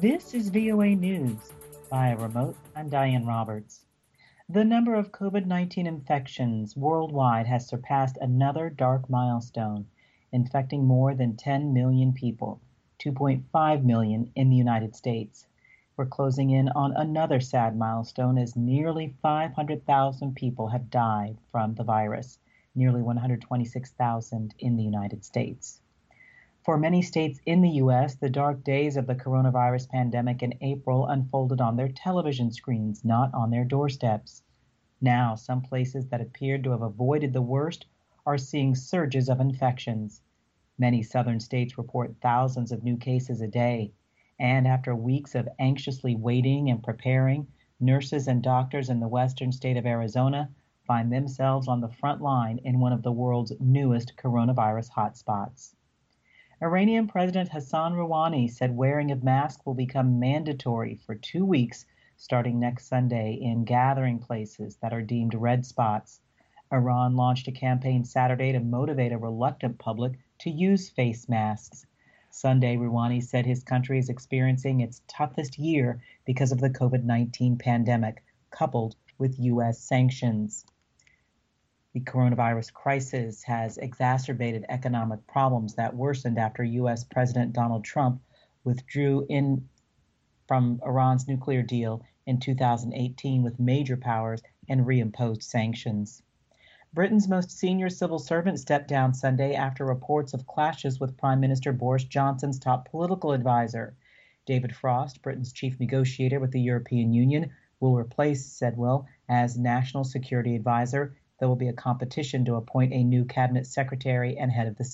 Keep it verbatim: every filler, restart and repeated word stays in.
This is V O A News. Via remote, I'm Diane Roberts. The number of COVID nineteen infections worldwide has surpassed another dark milestone, infecting more than ten million people, two point five million in the United States. We're closing in on another sad milestone as nearly five hundred thousand people have died from the virus, nearly one hundred twenty-six thousand in the United States. For many states in the U S, the dark days of the coronavirus pandemic in April unfolded on their television screens, not on their doorsteps. Now, some places that appeared to have avoided the worst are seeing surges of infections. Many southern states report thousands of new cases a day. And after weeks of anxiously waiting and preparing, nurses and doctors in the western state of Arizona find themselves on the front line in one of the world's newest coronavirus hotspots. Iranian President Hassan Rouhani said wearing a mask will become mandatory for two weeks starting next Sunday in gathering places that are deemed red spots. Iran launched a campaign Saturday to motivate a reluctant public to use face masks. Sunday, Rouhani said his country is experiencing its toughest year because of the COVID nineteen pandemic, coupled with U S sanctions. The coronavirus crisis has exacerbated economic problems that worsened after U S President Donald Trump withdrew in from Iran's nuclear deal in two thousand eighteen with major powers and reimposed sanctions. Britain's most senior civil servant stepped down Sunday after reports of clashes with Prime Minister Boris Johnson's top political advisor. David Frost, Britain's chief negotiator with the European Union, will replace Sedwill as National Security Advisor. There will be a competition to appoint a new cabinet secretary and head of the